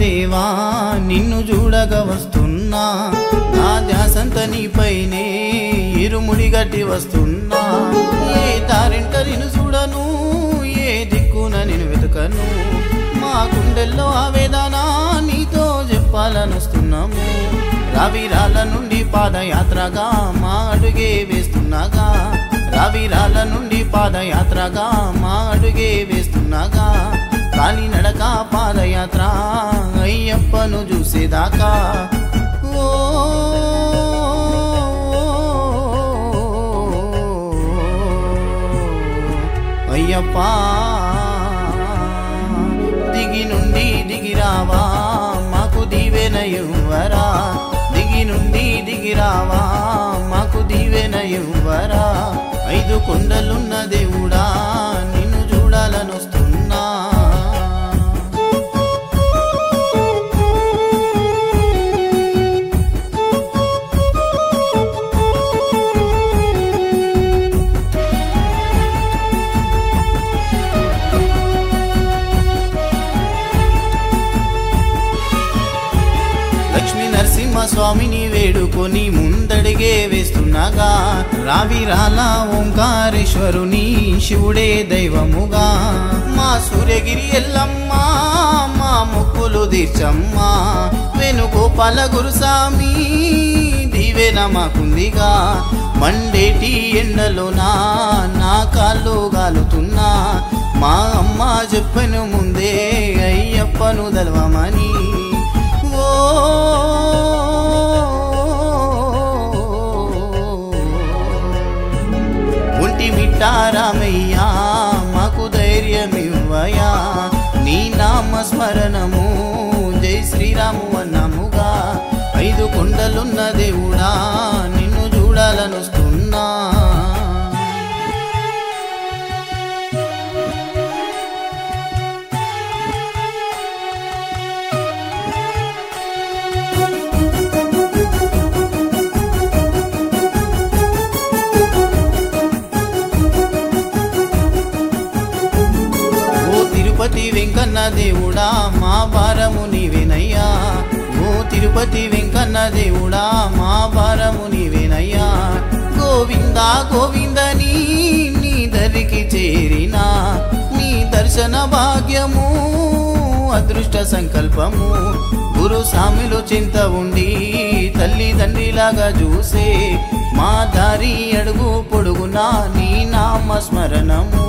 దేవా నిన్ను చూడగా వస్తున్నా, నా ధ్యాసంత నీపైనే ఇరుముడి గట్టి వస్తున్నా. ఏ దారింట నిన్ను చూడను, ఏ దిక్కున నేను వెతుకను, మా గుండెల్లో ఆవేదన నీతో చెప్పాలనొస్తున్నాము. రావిరాల నుండి పాదయాత్రగా మా అడుగే వేస్తున్నాగా, రావిరాల నుండి పాదయాత్రగా మా అడుగే వేస్తున్నాగా, కాలి నడక పాదయాత్ర అయ్యప్పను చూసేదాకా. ఓ అయ్యప్ప దిగి నుండి దిగిరావా మాకు దీవెనయువరా, దిగి నుండి దిగిరావా మాకు దీవెనయువరా. 5 కొండలున్న దేవుడా నిన్ను చూడాలనొస్తున్నా. లక్ష్మీ నరసింహ స్వామిని వేడుకొని ముందడిగే వేస్తున్నాగా, రావిరాల ఓంకారేశ్వరుని శివుడే దైవముగా. మా సూర్యగిరి ఎల్లమ్మ మా మొక్కులు తీర్చమ్మా, వేణుగోపాల గురుస్వామి దీవెన మాకుందిగా. మండేటి ఎండలో నా కాళ్ళు గాలుతున్నా, మా అమ్మ చెప్పను ముందే అయ్యప్పను దల్వమని. ఒంటి మిట్టారామయ్యా మాకు ధైర్యమివ్వయా, నీ నామ స్మరణము జై శ్రీరాము అన్నముగా. 5 కొండలున్న దేవుడా నిన్ను చూడాలనొస్తున్నా. తిరుపతి వెంకన్న దేవుడా మా భారము నీవేనయ్యా, ఓ తిరుపతి వెంకన్న దేవుడా మా భారము నీవేనయ్యా. గోవిందా గోవిందని నీ దరికి చేరినా, నీ దర్శన భాగ్యము అదృష్ట సంకల్పము. గురు స్వామిలో చింత ఉండి తల్లిదండ్రిలాగా చూసే, మా దారి అడుగు పొడుగునా నీ నామ స్మరణము.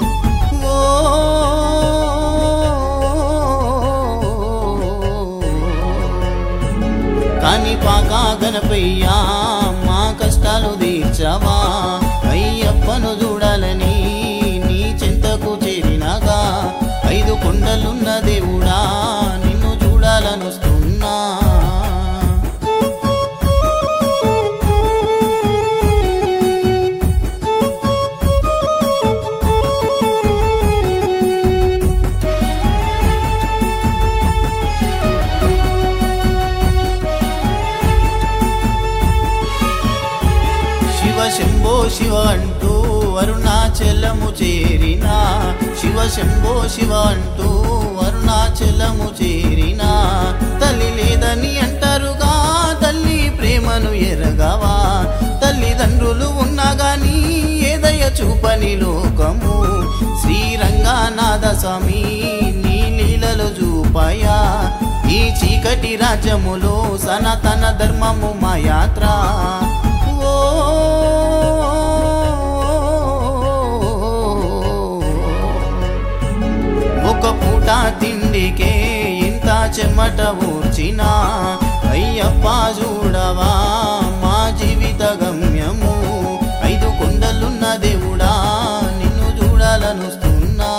కాని పాక గణపయ్యా మా కష్టాలు తీర్చవా, అయ్యప్పను చూడాలని నీ చింతకు చేరినగా. 5 కొండలున్న దేవుడా నిన్ను చూడాలనొస్తున్నా. శంభో శివ అంటూ అరుణాచలము చేరినా, శివ శంభో శివ అంటూ అరుణాచలము చేరినా. తల్లి లేదని అంటారుగా తల్లి ప్రేమను ఎరగవా, తల్లిదండ్రులు ఉన్నా గాని ఏదయ చూపని లోకము. శ్రీరంగనాథ స్వామి నీ లీలలు చూపయా, ఈ చీకటి రాజ్యములో సనాతన ధర్మము మా యాత్ర. ఒక పూట తిండికే ఇంత చెమట ఊర్చినా, అయ్యప్ప చూడవా మా జీవిత గమ్యము. 5 కొండలున్న దేవుడా నిన్ను చూడాలనొస్తున్నా.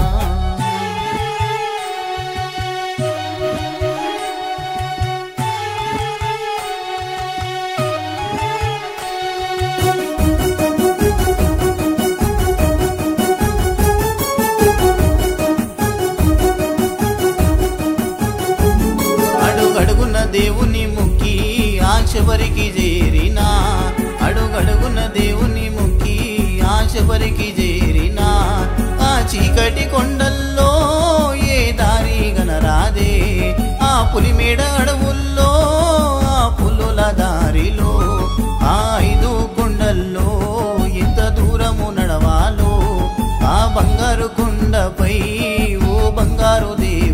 దేవుని ముక్కి ఆశబరికి చేరినా, అడుగడుగున దేవుని ముక్కి ఆశబరికి చేరినా. ఆ చీకటి కొండల్లో ఏ దారి గనరాదే, ఆ పులిమేడ అడవుల్లో ఆ పులుల దారిలో ఆ 5 కొండల్లో ఎంత దూరము నడవాలో ఆ బంగారు కొండపై ఓ బంగారు దేవి